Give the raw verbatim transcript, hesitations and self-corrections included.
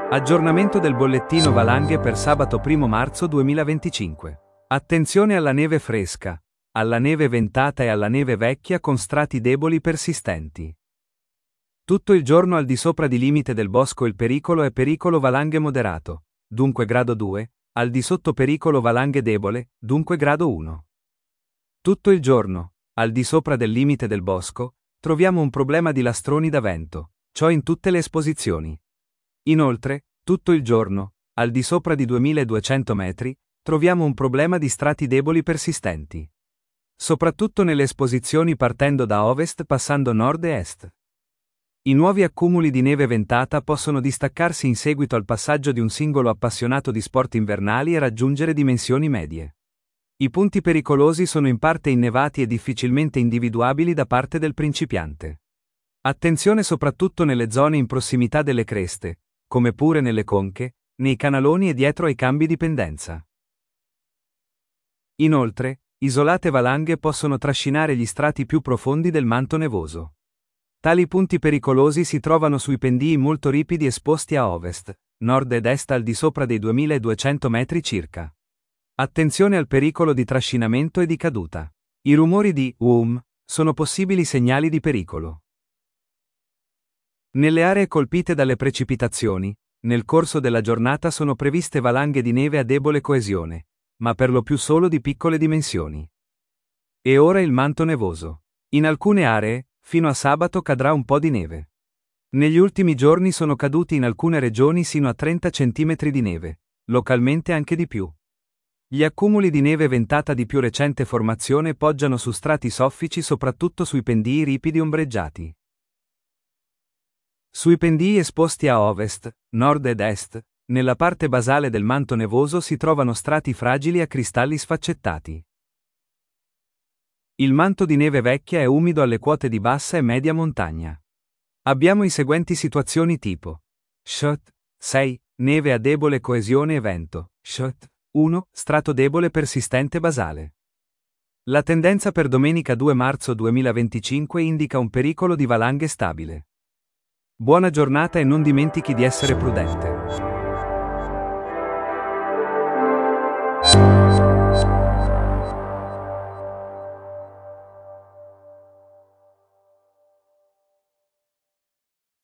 Aggiornamento del bollettino valanghe per sabato primo marzo duemilaventicinque. Attenzione alla neve fresca, alla neve ventata e alla neve vecchia con strati deboli persistenti. Tutto il giorno al di sopra di limite del bosco il pericolo è pericolo valanghe moderato, dunque grado due, al di sotto pericolo valanghe debole, dunque grado uno. Tutto il giorno, al di sopra del limite del bosco, troviamo un problema di lastroni da vento, ciò in tutte le esposizioni. Inoltre, tutto il giorno, al di sopra di duemiladuecento metri, troviamo un problema di strati deboli persistenti. Soprattutto nelle esposizioni partendo da ovest passando nord e est. I nuovi accumuli di neve ventata possono distaccarsi in seguito al passaggio di un singolo appassionato di sport invernali e raggiungere dimensioni medie. I punti pericolosi sono in parte innevati e difficilmente individuabili da parte del principiante. Attenzione soprattutto nelle zone in prossimità delle creste, come pure nelle conche, nei canaloni e dietro ai cambi di pendenza. Inoltre, isolate valanghe possono trascinare gli strati più profondi del manto nevoso. Tali punti pericolosi si trovano sui pendii molto ripidi esposti a ovest, nord ed est al di sopra dei duemiladuecento metri circa. Attenzione al pericolo di trascinamento e di caduta. I rumori di "um" sono possibili segnali di pericolo. Nelle aree colpite dalle precipitazioni, nel corso della giornata sono previste valanghe di neve a debole coesione, ma per lo più solo di piccole dimensioni. E ora il manto nevoso. In alcune aree, fino a sabato cadrà un po' di neve. Negli ultimi giorni sono caduti in alcune regioni sino a trenta centimetri di neve, localmente anche di più. Gli accumuli di neve ventata di più recente formazione poggiano su strati soffici soprattutto sui pendii ripidi ombreggiati. Sui pendii esposti a ovest, nord ed est, nella parte basale del manto nevoso si trovano strati fragili a cristalli sfaccettati. Il manto di neve vecchia è umido alle quote di bassa e media montagna. Abbiamo i seguenti situazioni tipo: Shot sei, neve a debole coesione e vento. Shot uno, strato debole persistente basale. La tendenza per domenica due marzo duemilaventicinque indica un pericolo di valanghe stabile. Buona giornata e non dimentichi di essere prudente.